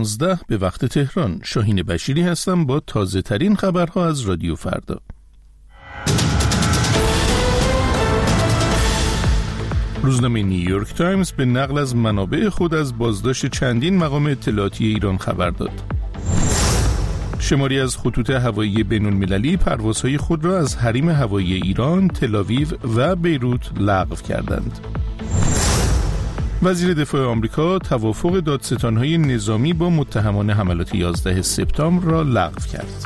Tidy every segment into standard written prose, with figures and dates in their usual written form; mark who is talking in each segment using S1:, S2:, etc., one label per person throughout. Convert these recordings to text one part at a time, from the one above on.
S1: 11 به وقت تهران. شاهین بشیری هستم با تازه ترین خبرها از رادیو فردا. روزنامه نیویورک تایمز به نقل از منابع خود از بازداشت چندین مقام اطلاعاتی ایران خبر داد. شماری از خطوط هوایی بین‌المللی پروازهای خود را از حریم هوایی ایران، تل‌آویو و بیروت لغو کردند. وزیر دفاع آمریکا توافق دادستان‌های نظامی با متهمان حملات 11 سپتامبر را لغو کرد.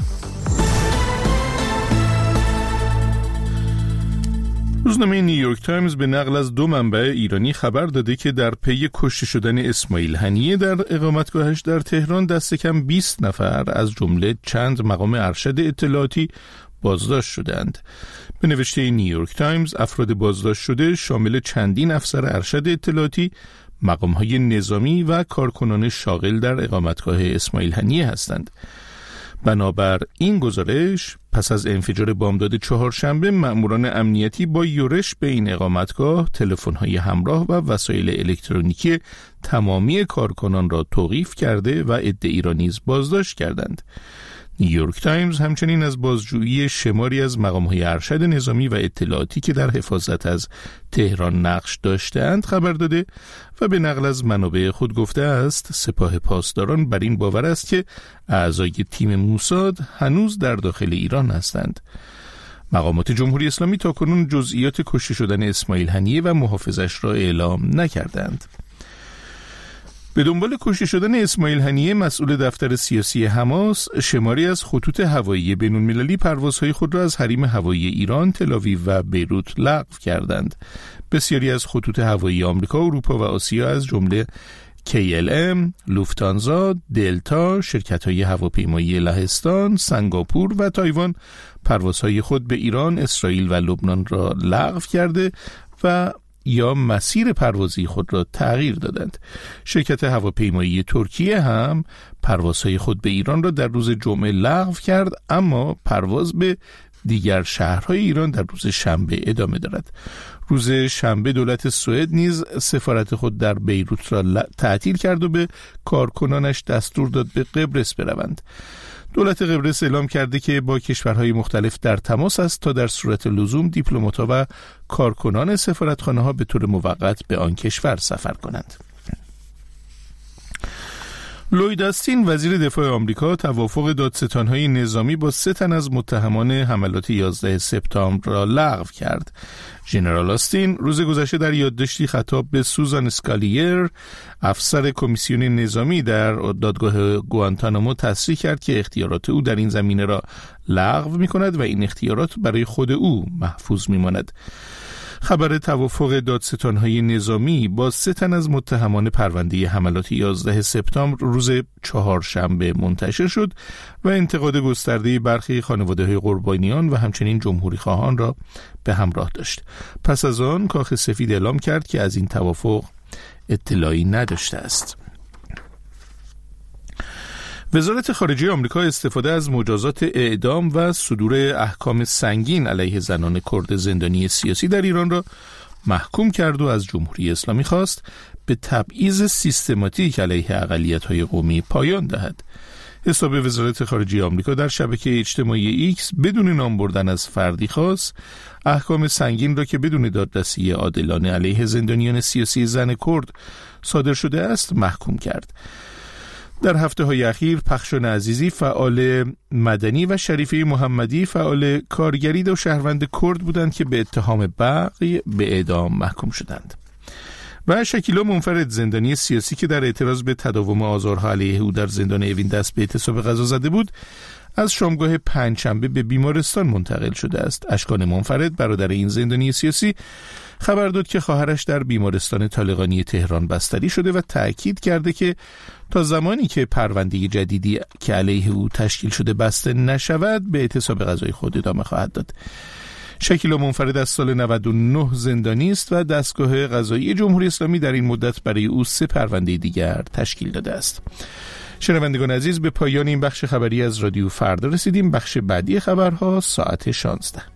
S1: روزنامه نیویورک تایمز به نقل از 2 منبع ایرانی خبر داده که در پی کشته شدن اسماعیل هنیه در اقامتگاهش در تهران دست کم 20 نفر از جمله چند مقام ارشد اطلاعاتی بازداشت شدند. به نوشته نیویورک تایمز افراد بازداشت شده شامل چندین افسر ارشد اطلاعاتی، مقام‌های نظامی و کارکنان شاغل در اقامتگاه اسماعیل هنیه هستند. بنابر این گزارش پس از انفجار بامداد چهارشنبه مأموران امنیتی با یورش به این اقامتگاه تلفن‌های همراه و وسایل الکترونیکی تمامی کارکنان را توقیف کرده و عده‌ای را نیز بازداشت کردند. نیویورک تایمز همچنین از بازجویی شماری از مقام‌های ارشد نظامی و اطلاعاتی که در حفاظت از تهران نقش داشته‌اند خبر داده و به نقل از منابع خود گفته است سپاه پاسداران بر این باور است که اعضای تیم موساد هنوز در داخل ایران هستند. مقامات جمهوری اسلامی تاکنون جزئیات کشته شدن اسماعیل هنیه و محافظش را اعلام نکردند. به دنبال کشته شدن اسماعیل هنیه، مسئول دفتر سیاسی حماس شماری از خطوط هوایی بین‌المللی پروازهای خود را از حریم هوایی ایران، تل‌آویو و بیروت لغو کردند. بسیاری از خطوط هوایی آمریکا، اروپا و آسیا از جمله KLM، لوفتانزا، دلتا، شرکت‌های هواپیمایی لهستان، سنگاپور و تایوان پروازهای خود به ایران، اسرائیل و لبنان را لغو کرده و یا مسیر پروازی خود را تغییر دادند. شرکت هواپیمایی ترکیه هم پروازهای خود به ایران را در روز جمعه لغو کرد، اما پرواز به دیگر شهرهای ایران در روز شنبه ادامه دارد. روز شنبه دولت سوئد نیز سفارت خود در بیروت را تعطیل کرد و به کارکنانش دستور داد به قبرس بروند. دولت قبرس اعلام کرده که با کشورهای مختلف در تماس است تا در صورت لزوم دیپلمات‌ها و کارکنان سفارتخانه‌ها به طور موقت به آن کشور سفر کنند. لوید آستین وزیر دفاع آمریکا توافق دادستان‌های نظامی با 3 تن از متهمان حملات 11 سپتامبر را لغو کرد. ژنرال آستین روز گذشته در یادداشتی خطاب به سوزان اسکالیر، افسر کمیسیون نظامی در دادگاه گوانتانامو، تصریح کرد که اختیارات او در این زمینه را لغو می‌کند و این اختیارات برای خود او محفوظ می‌ماند. خبر توافق دادستان‌های نظامی با 3 تن از متهمان پرونده حملات 11 سپتامبر روز چهارشنبه منتشر شد و انتقاد گسترده برخی خانواده‌های قربانیان و همچنین جمهوری خواهان را به همراه داشت. پس از آن کاخ سفید اعلام کرد که از این توافق اطلاعی نداشته است. وزارت خارجه آمریکا استفاده از مجازات اعدام و صدور احکام سنگین علیه زنان کرد زندانی سیاسی در ایران را محکوم کرد و از جمهوری اسلامی خواست به تبعیض سیستماتیک علیه اقلیت‌های قومی پایان دهد. حساب وزارت خارجه آمریکا در شبکه اجتماعی ایکس بدون نام بردن از فردی خاص احکام سنگین را که بدون دادرسی عادلانه علیه زندانیان سیاسی زن کرد صادر شده است محکوم کرد. در هفته‌های اخیر پخشان عزیزی فعال مدنی و شریفه محمدی فعال کارگری دو شهروند کرد بودند که به اتهام بغی به اعدام محکوم شدند. و شکیلا منفرد زندانی سیاسی که در اعتراض به تداوم آزارها علیه او در زندان اوین دست به اعتصاب غذا زده بود از شامگاه پنجشنبه به بیمارستان منتقل شده است. اشکان منفرد برادر این زندانی سیاسی خبر داد که خواهرش در بیمارستان طالقانی تهران بستری شده و تأکید کرده که تا زمانی که پرونده جدیدی که علیه او تشکیل شده بسته نشود به اعتصاب غذای خود ادامه خواهد داد. شکیلا منفرد از سال 99 زندانی است و دستگاه قضایی جمهوری اسلامی در این مدت برای او 3 پرونده دیگر تشکیل داده است. شنوندگان عزیز، به پایان این بخش خبری از رادیو فردا رسیدیم. بخش بعدی خبرها ساعت 16.